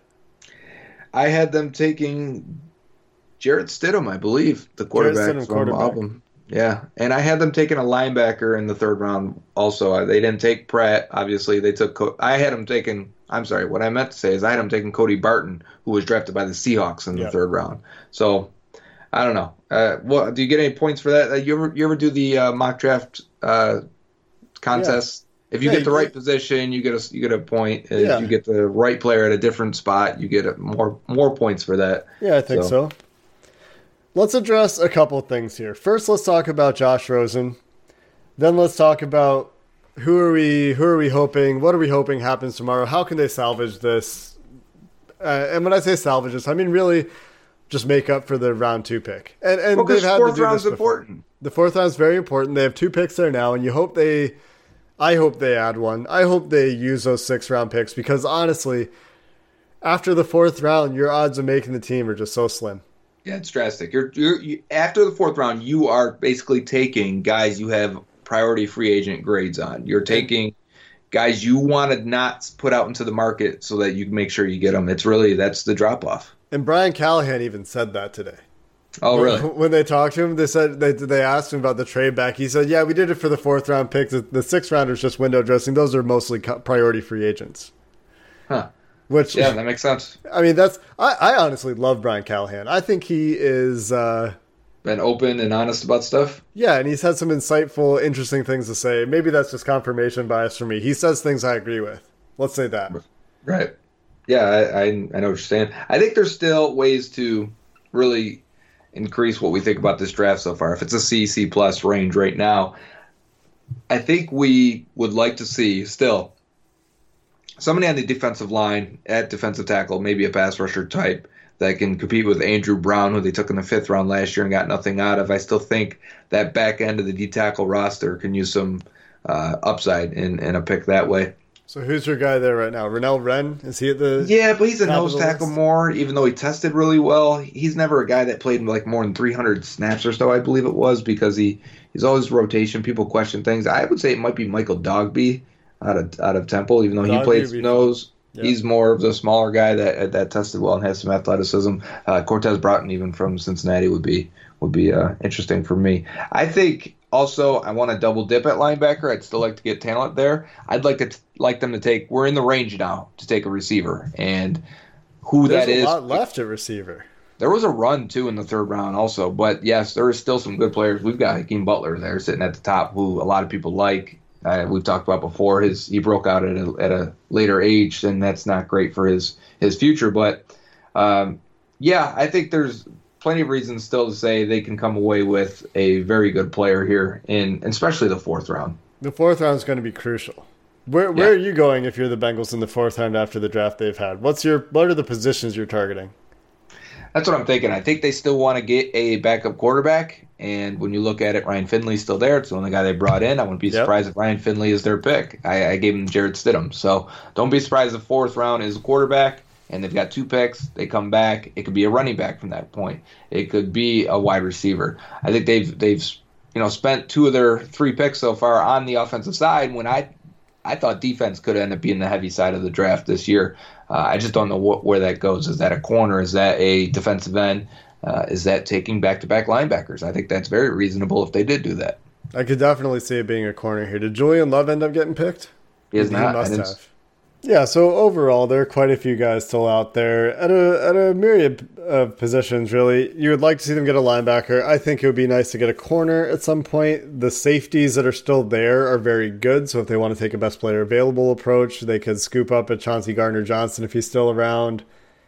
S1: I had them taking Jarrett Stidham, I believe, the quarterback
S2: Stidham,
S1: from
S2: quarterback.
S1: Auburn. Yeah, and I had them taking a linebacker in the third round also. They didn't take Pratt, obviously. They took. Co- I had them taking. I'm sorry. What I meant to say is I had them taking Cody Barton, who was drafted by the Seahawks in the
S2: Yeah.
S1: third round. So I don't know. Uh, what do you get any points for that? Uh, you ever you ever do the uh, mock draft uh, contest? If you
S2: Yeah,
S1: get the
S2: you-
S1: right position, you get a you get a point. If
S2: Yeah.
S1: you get the right player at a different spot, you get a, more more points for that.
S2: Yeah, I think so.
S1: So-
S2: Let's address a couple things here. First, let's talk about Josh Rosen. Then let's talk about who are we who are we hoping, what are we hoping happens tomorrow? How can they salvage this? Uh, and when I say salvage this, I mean really just make up for the round two pick. And and
S1: Well,
S2: they've
S1: because
S2: had to
S1: fourth
S2: do
S1: round's
S2: this before.
S1: important.
S2: The fourth round is very important. They have two picks there now, and you hope they. I hope they add one. I hope they use those six round picks because honestly, after the fourth round, your odds of making the team are just so slim.
S1: Yeah, it's drastic. You're, you're you, after the fourth round, you are basically taking guys you have priority free agent grades on. You're taking guys you want to not put out into the market so that you can make sure you get them. It's really that's the drop off.
S2: And Brian Callahan even said that today.
S1: Oh, really?
S2: When they talked to him, they said they they asked him about the trade back. He said, "Yeah, we did it for the fourth round picks. The, the sixth rounders just window dressing. Those are mostly co- priority free agents."
S1: Huh.
S2: Which
S1: Yeah, that makes sense.
S2: I mean, that's I, I honestly love Brian Callahan. I think he is. Uh,
S1: Been open and honest about stuff.
S2: Yeah, and he's had some insightful, interesting things to say. Maybe that's just confirmation bias for me. He says things I agree with. Let's say that.
S1: Right. Yeah, I, I I know what you're saying. I think there's still ways to really increase what we think about this draft so far. If it's a C, C plus range right now, I think we would like to see still somebody on the defensive line at defensive tackle, maybe a pass rusher type that can compete with Andrew Brown, who they took in the fifth round last year and got nothing out of. I still think that back end of the D-tackle roster can use some uh, upside in, in a pick that way.
S2: So who's your guy there right now? Renell Wren? Is he at the
S1: Yeah, but he's a nose tackle more, even though he tested really well. He's never a guy that played like more than three hundred snaps or so, I believe it was, because he, he's always rotation. People question things. I would say it might be Michael Dogby out of out of Temple, even though Dogby he plays nose. Yep. He's more of the smaller guy that that tested well and has some athleticism. Uh, Cortez Broughton, even from Cincinnati, would be would be uh, interesting for me. I think also I want to double dip at linebacker. I'd still like to get talent there. I'd like to t- like them to take. We're in the range now to take a receiver, and who
S2: There's
S1: that is.
S2: There's a lot left at receiver.
S1: There was a run too in the third round also, but yes, there is still some good players. We've got Hakeem Butler there sitting at the top, who a lot of people like. Uh, we've talked about before. His he broke out at a, at a later age, and that's not great for his his future. But um, yeah, I think there's plenty of reasons still to say they can come away with a very good player here, in especially the fourth round.
S2: The fourth round is going to be crucial. Where where yeah. are you going if you're the Bengals in the fourth round after the draft they've had? What's your what are the positions you're targeting?
S1: That's what I'm thinking. I think they still want to get a backup quarterback, and when you look at it, Ryan Finley's still there. It's the only guy they brought in. I wouldn't be surprised yep. if Ryan Finley is their pick. I, I gave them Jarrett Stidham. So don't be surprised if the fourth round is a quarterback, and they've got two picks. They come back. It could be a running back from that point. It could be a wide receiver. I think they've they've you know spent two of their three picks so far on the offensive side when I I thought defense could end up being the heavy side of the draft this year. Uh, I just don't know what, where that goes. Is that a corner? Is that a defensive end? Uh, is that taking back-to-back linebackers? I think that's very reasonable if they did do that.
S2: I could definitely see it being a corner here. Did Julian Love end up getting picked?
S1: He is not.
S2: He must have. Yeah, so overall, there are quite a few guys still out there at a at a myriad of positions, really. You would like to see them get a linebacker. I think it would be nice to get a corner at some point. The safeties that are still there are very good, so if they want to take a best player available approach, they could scoop up a Chauncey Gardner-Johnson if he's still around.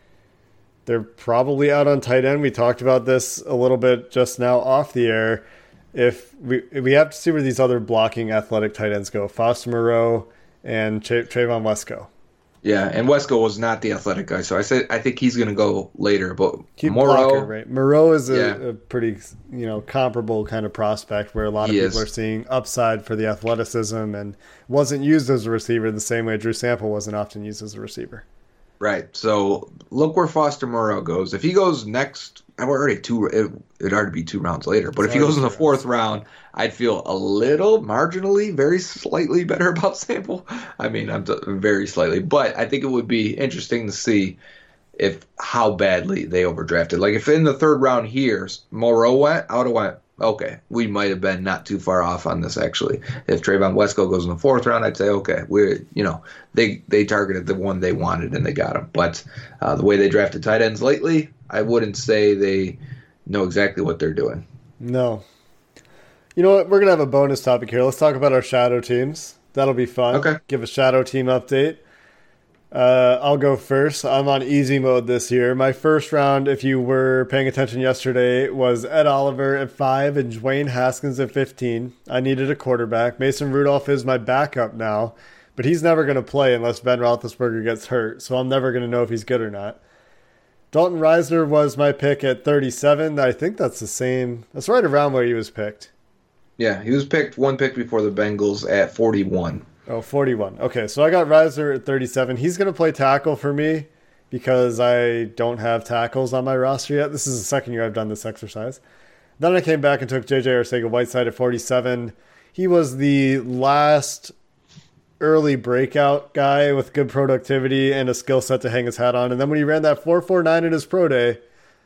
S2: They're probably out on tight end. We talked about this a little bit just now off the air. If we if we have to see where these other blocking athletic tight ends go. Foster Moreau and Tra- Trayvon Wesco.
S1: Yeah, and Wesco was not the athletic guy, so I said I think he's going to go later. But
S2: Keep
S1: Moreau,
S2: blocker, right? Moreau is a,
S1: yeah.
S2: a pretty, you know, comparable kind of prospect where a lot of
S1: he
S2: people
S1: is.
S2: are seeing upside for the athleticism and wasn't used as a receiver the same way Drew Sample wasn't often used as a receiver.
S1: Right. So look where Foster Moreau goes. If he goes next, we're already two. It, it'd already be two rounds later. But
S2: It's
S1: if he goes in the
S2: already two
S1: fourth round, I'd feel a little marginally, very slightly better about Sample. I mean, I'm t- very slightly, but I think it would be interesting to see if how badly they overdrafted. Like if in the third round here, Moreau went, I would have went, okay, we might have been not too far off on this actually. If Trayvon Wesco goes in the fourth round, I'd say, okay, we're you know they they targeted the one they wanted and they got him. But uh, the way they drafted tight ends lately, I wouldn't say they know exactly what they're doing.
S2: No. You know what? We're gonna have a bonus topic here. Let's talk about our shadow teams. That'll be fun.
S1: Okay.
S2: Give a shadow team update. Uh, I'll go first. I'm on easy mode this year. My first round, if you were paying attention yesterday, was Ed Oliver at five and Dwayne Haskins at fifteen. I needed a quarterback. Mason Rudolph is my backup now, but he's never going to play unless Ben Roethlisberger gets hurt, so I'm never going to know if he's good or not. Dalton Reisner was my pick at thirty-seven. I think that's the same. That's right around where he was picked.
S1: Yeah, he was picked one pick before the Bengals at forty-one.
S2: Oh, forty-one. Okay, so I got Reisner at thirty-seven. He's going to play tackle for me because I don't have tackles on my roster yet. This is the second year I've done this exercise. Then I came back and took J J Arcega-Whiteside at forty-seven. He was the last early breakout guy with good productivity and a skill set to hang his hat on. And then when he ran that four four nine in his pro day,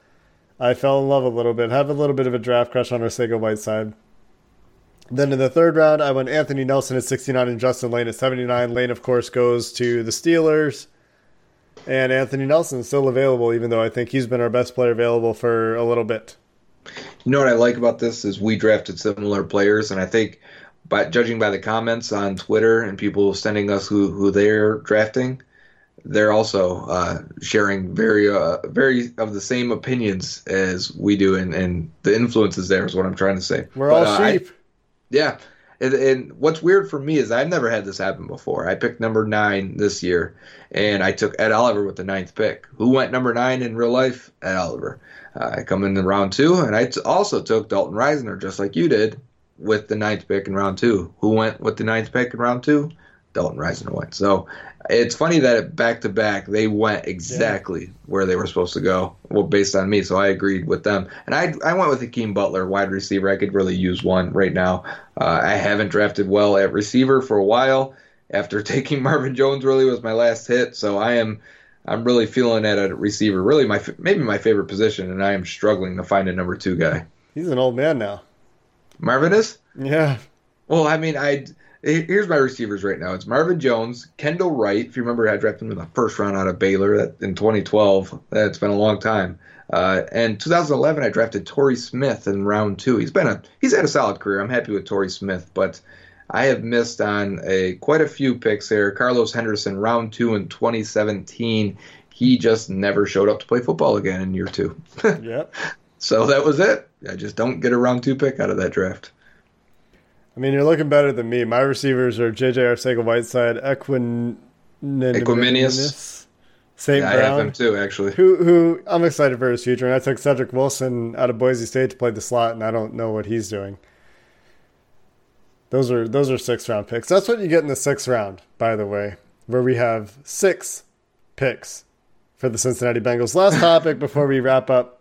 S2: I fell in love a little bit. Have a little bit of a draft crush on Arcega-Whiteside. Then in the third round, I went Anthony Nelson at sixty-nine and Justin Lane at seventy-nine. Lane, of course, goes to the Steelers. And Anthony Nelson is still available, even though I think he's been our best player available for a little bit.
S1: You know what I like about this is we drafted similar players, and I think by judging by the comments on Twitter and people sending us who, who they're drafting, they're also uh, sharing very uh, very of the same opinions as we do, and, and the influence is there is what I'm trying to say.
S2: We're
S1: but,
S2: all
S1: uh,
S2: sheep.
S1: I, yeah. And, and what's weird for me is I've never had this happen before. I picked number nine this year, and I took Ed Oliver with the ninth pick. Who went number nine in real life? Ed Oliver. Uh, I come in in round two, and I t- also took Dalton Reisner, just like you did, with the ninth pick in round two. Who went with the ninth pick in round two? Dalton Reisner went. So it's funny that back to back they went exactly yeah. where they were supposed to go, well, based on me. So I agreed with them, and I I went with Hakeem Butler, wide receiver. I could really use one right now. Uh, I haven't drafted well at receiver for a while. After taking Marvin Jones, really was my last hit. So I am I'm really feeling at a receiver, really my maybe my favorite position, and I am struggling to find a number two guy.
S2: He's an old man now.
S1: Marvin is?
S2: Yeah.
S1: Well, I mean, I. Here's my receivers right now. It's Marvin Jones, Kendall Wright. If you remember, I drafted him in the first round out of Baylor that, in twenty twelve. That's been a long time. Uh, and twenty eleven, I drafted Torrey Smith in round two. He's been a he's had a solid career. I'm happy with Torrey Smith, but I have missed on a quite a few picks here. Carlos Henderson, round two in twenty seventeen. He just never showed up to play football again in year two.
S2: Yep.
S1: So that was it. I just don't get a round two pick out of that draft.
S2: I mean, you're looking better than me. My receivers are J J Arcega-Whiteside, Equin...
S1: Equiminius.
S2: Saint
S1: Yeah,
S2: Brown.
S1: I have him too, actually.
S2: Who, who I'm excited for his future. And I took Cedric Wilson out of Boise State to play the slot, and I don't know what he's doing. Those are those are sixth round picks. That's what you get in the sixth round, by the way, where we have six picks for the Cincinnati Bengals. Last topic before we wrap up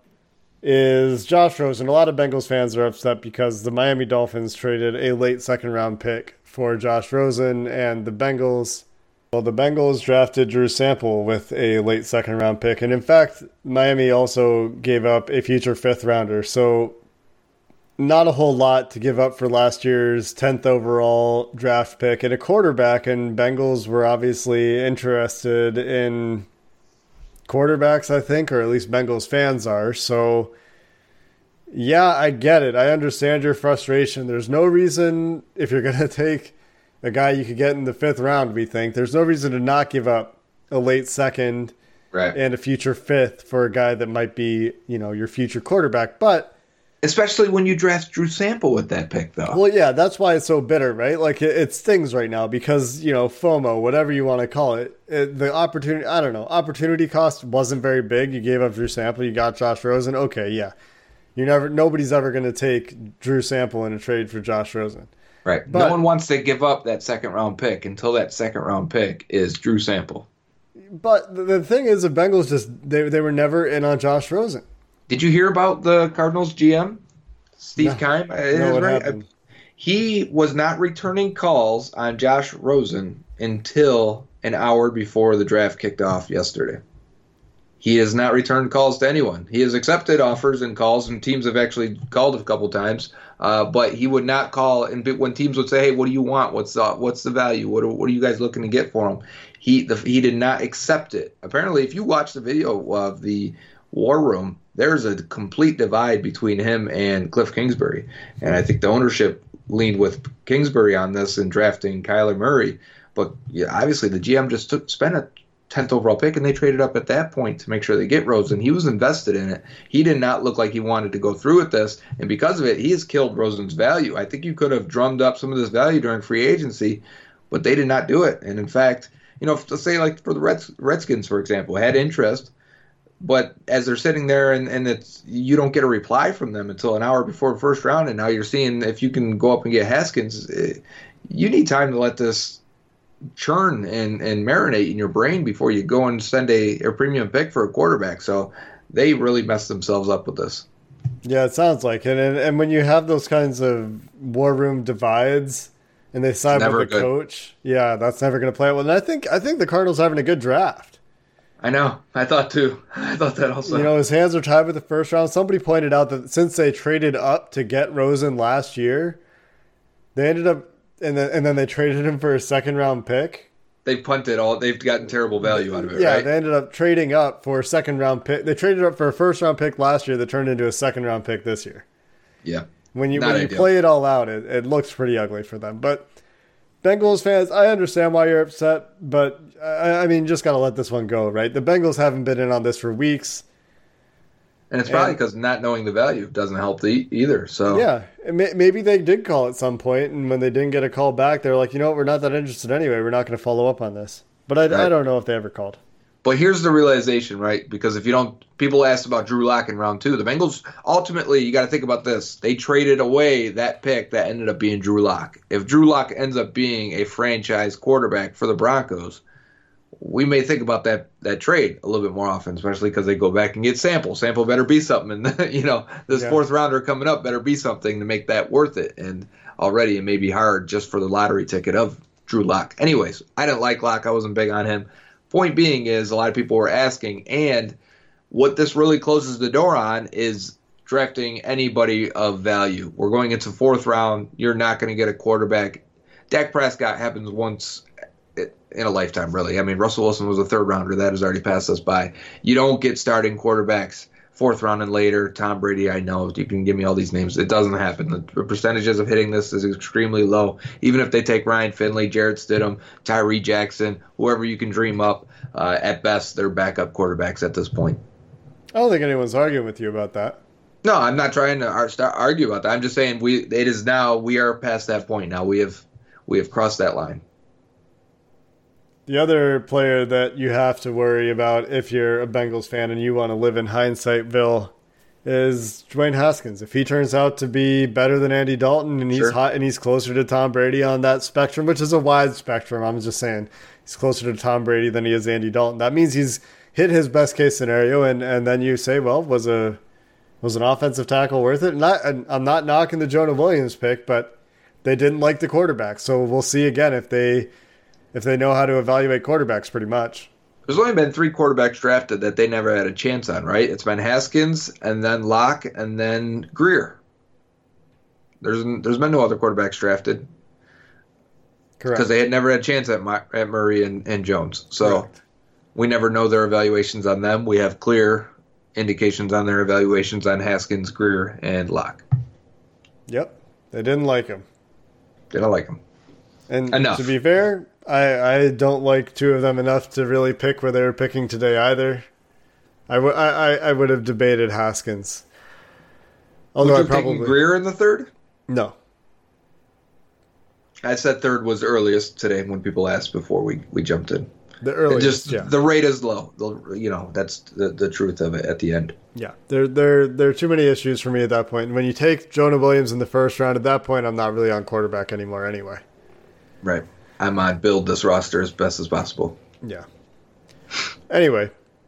S2: is Josh Rosen. A lot of Bengals fans are upset because the Miami Dolphins traded a late second round pick for Josh Rosen, and the Bengals, well, the Bengals drafted Drew Sample with a late second round pick. And in fact, Miami also gave up a future fifth rounder. So not a whole lot to give up for last year's tenth overall draft pick and a quarterback. And Bengals were obviously interested in quarterbacks, I think, or at least Bengals fans are. So yeah, I get it. I understand your frustration. There's no reason, if you're going to take a guy you could get in the fifth round, we think, there's no reason to not give up a late second
S1: right.
S2: and a future fifth for a guy that might be, you know, your future quarterback. But
S1: especially when you draft Drew Sample with that pick, though.
S2: Well, yeah, that's why it's so bitter, right? Like, it, it stings right now because, you know, FOMO, whatever you want to call it, it, the opportunity, I don't know, opportunity cost wasn't very big. You gave up Drew Sample, you got Josh Rosen. Okay, yeah. You never, nobody's ever going to take Drew Sample in a trade for Josh Rosen.
S1: Right.
S2: But,
S1: no one wants to give up that second round pick until that second round pick is Drew Sample.
S2: But the, the thing is, the Bengals just, they, they were never in on Josh Rosen.
S1: Did you hear about the Cardinals G M, Steve
S2: No.
S1: Keim?
S2: No, what
S1: right?
S2: happened?
S1: He was not returning calls on Josh Rosen until an hour before the draft kicked off yesterday. He has not returned calls to anyone. He has accepted offers and calls, and teams have actually called a couple times. Uh, but he would not call, and when teams would say, "Hey, what do you want? What's the what's the value? What are, what are you guys looking to get for him?" He the, he did not accept it. Apparently, if you watch the video of the War Room, there's a complete divide between him and Cliff Kingsbury, and I think the ownership leaned with Kingsbury on this in drafting Kyler Murray. But yeah, obviously, the G M just took spent a tenth overall pick, and they traded up at that point to make sure they get Rosen. He was invested in it. He did not look like he wanted to go through with this, and because of it, he has killed Rosen's value. I think you could have drummed up some of this value during free agency, but they did not do it. And in fact, you know, let's say like for the Reds, Redskins, for example, had interest, but as they're sitting there and, and it's you don't get a reply from them until an hour before the first round, and now you're seeing if you can go up and get Haskins, it, you need time to let this churn and, and marinate in your brain before you go and send a, a premium pick for a quarterback. So they really messed themselves up with this.
S2: Yeah, it sounds like it. And, and when you have those kinds of war room divides and they side with the coach, yeah, that's never going to play out well. And I think I think the Cardinals are having a good draft.
S1: I know. I thought too. I thought that also.
S2: You know, his hands are tied with the first round. Somebody pointed out that since they traded up to get Rosen last year, they ended up And then, and then they traded him for a second round pick.
S1: They punted all. They've gotten terrible value out of it.
S2: Yeah,
S1: right?
S2: They ended up trading up for a second round pick. They traded up for a first round pick last year that turned into a second round pick this year.
S1: Yeah.
S2: When you when you play it all out, it, it looks pretty ugly for them. But Bengals fans, I understand why you're upset, but I, I mean, just got to let this one go, right? The Bengals haven't been in on this for weeks.
S1: And it's probably because not knowing the value doesn't help the, either. So
S2: yeah, maybe they did call at some point, and when they didn't get a call back, they were like, you know what, we're not that interested anyway. We're not going to follow up on this. But I, right. I don't know if they ever called.
S1: But here's the realization, right? Because if you don't, people asked about Drew Lock in round two. The Bengals, ultimately, you got to think about this. They traded away that pick that ended up being Drew Lock. If Drew Lock ends up being a franchise quarterback for the Broncos, we may think about that that trade a little bit more often, especially because they go back and get Sample. Sample better be something. And, you know, this yeah. fourth rounder coming up better be something to make that worth it. And already it may be hard just for the lottery ticket of Drew Lock. Anyways, I didn't like Lock. I wasn't big on him. Point being is a lot of people were asking, and what this really closes the door on is drafting anybody of value. We're going into fourth round. You're not going to get a quarterback. Dak Prescott happens once in a lifetime, really. I mean, Russell Wilson was a third rounder. That has already passed us by. You don't get starting quarterbacks fourth round and later. Tom Brady, I know. You can give me all these names. It doesn't happen. The percentages of hitting this is extremely low. Even if they take Ryan Finley, Jarrett Stidham, Tyree Jackson, whoever you can dream up, uh, at best, they're backup quarterbacks at this point.
S2: I don't think anyone's arguing with you about that.
S1: No, I'm not trying to ar- start argue about that. I'm just saying we. It is now. We are past that point now. We have we have crossed that line.
S2: The other player that you have to worry about if you're a Bengals fan and you want to live in hindsightville is Dwayne Haskins. If he turns out to be better than Andy Dalton and he's
S1: sure.
S2: hot and he's closer to Tom Brady on that spectrum, which is a wide spectrum, I'm just saying he's closer to Tom Brady than he is Andy Dalton. That means he's hit his best case scenario, and, and then you say, well, was a was an offensive tackle worth it? And, I, and I'm not knocking the Jonah Williams pick, but they didn't like the quarterback, so we'll see again if they. If they know how to evaluate quarterbacks, pretty much.
S1: There's only been three quarterbacks drafted that they never had a chance on, right? It's been Haskins, and then Locke, and then Greer. There's there's been no other quarterbacks drafted.
S2: Correct.
S1: Because they had never had a chance at, My, at Murray and, and Jones. So Correct. We never know their evaluations on them. We have clear indications on their evaluations on Haskins, Greer, and Locke.
S2: Yep. They didn't like him.
S1: They don't like him.
S2: And
S1: Enough.
S2: To be fair, I, I don't like two of them enough to really pick where they were picking today either. I, w- I, I would have debated Haskins. Although
S1: would you
S2: I probably
S1: pick Greer in the third?
S2: No.
S1: I said third was earliest today when people asked before we, we jumped in.
S2: The earliest,
S1: just
S2: yeah.
S1: The rate is low. The, you know, that's the, the truth of it at the end.
S2: Yeah, there, there, there are too many issues for me at that point. And when you take Jonah Williams in the first round, at that point, I'm not really on quarterback anymore anyway.
S1: Right. I'm on build this roster as best as possible.
S2: Yeah. Anyway,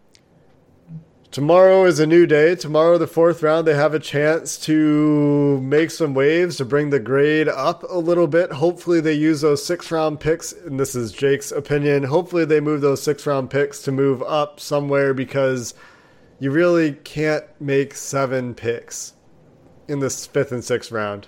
S2: tomorrow is a new day. Tomorrow, the fourth round, they have a chance to make some waves to bring the grade up a little bit. Hopefully, they use those six-round picks, and this is Jake's opinion. Hopefully, they move those six-round picks to move up somewhere because you really can't make seven picks in this fifth and sixth round.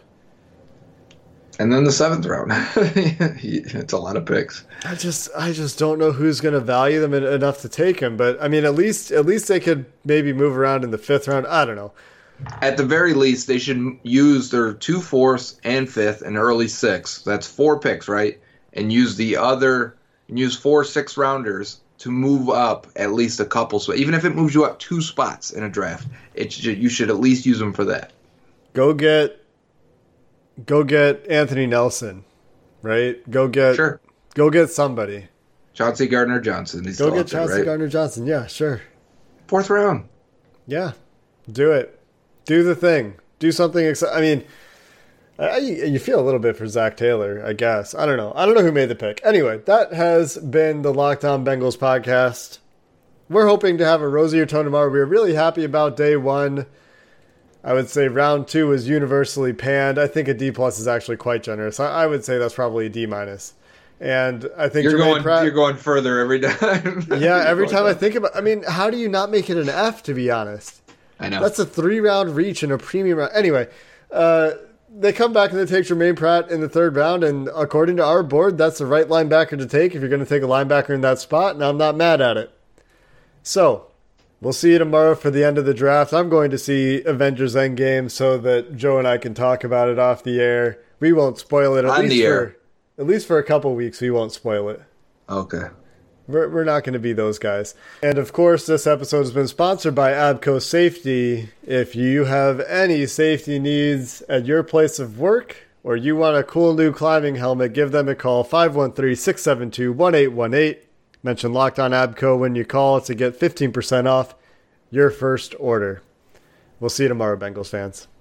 S1: And then the seventh round. It's a lot of picks.
S2: I just I just don't know who's going to value them enough to take them. But, I mean, at least at least they could maybe move around in the fifth round. I don't know.
S1: At the very least, they should use their two fourths and fifth and early sixth. That's four picks, right? And use the other – use four six-rounders to move up at least a couple. So even if it moves you up two spots in a draft, it should, you should at least use them for that.
S2: Go get – Go get Anthony Nelson, right? Go get
S1: sure.
S2: Go get somebody.
S1: Chauncey Gardner-Johnson. He's
S2: go get
S1: there,
S2: Chauncey
S1: right?
S2: Gardner-Johnson. Yeah, sure.
S1: Fourth round.
S2: Yeah, do it. Do the thing. Do something. Exci- I mean, I, you feel a little bit for Zach Taylor, I guess. I don't know. I don't know who made the pick. Anyway, that has been the Locked On Bengals podcast. We're hoping to have a rosier tone tomorrow. We were really happy about day one. I would say round two was universally panned. I think a D plus is actually quite generous. I, I would say that's probably a D minus. And I think
S1: you're
S2: Jermaine
S1: going
S2: Pratt,
S1: you're going further every time.
S2: Yeah, every time I think about. I mean, how do you not make it an F? To be honest,
S1: I know
S2: that's a three round reach in a premium round. Anyway, uh, they come back and they take Jermaine Pratt in the third round, and according to our board, that's the right linebacker to take if you're going to take a linebacker in that spot. And I'm not mad at it. So. We'll see you tomorrow for the end of the draft. I'm going to see Avengers Endgame so that Joe and I can talk about it off the air. We won't spoil it. At
S1: On
S2: least
S1: the
S2: for,
S1: air.
S2: at least for a couple weeks, we won't spoil it.
S1: Okay.
S2: We're, we're not going to be those guys. And of course, this episode has been sponsored by Abco Safety. If you have any safety needs at your place of work, or you want a cool new climbing helmet, give them a call, five one three, six seven two, one eight one eight. Mention Locked On Abco when you call to get fifteen percent off your first order. We'll see you tomorrow, Bengals fans.